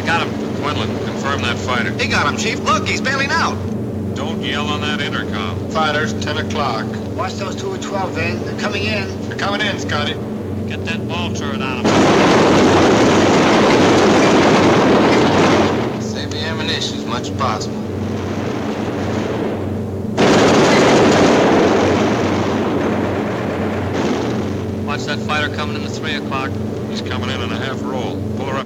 Got him. Quinlan, confirm that fighter. He got him, Chief. Look, he's bailing out. Don't yell on that intercom. Fighters, 10 o'clock. Watch those 2 at 12, Van. They're coming in. They're coming in, Scotty. Get that ball turret on him. Save the ammunition as much as possible. Watch that fighter coming in the 3 o'clock. He's coming in a half roll. Pull her up.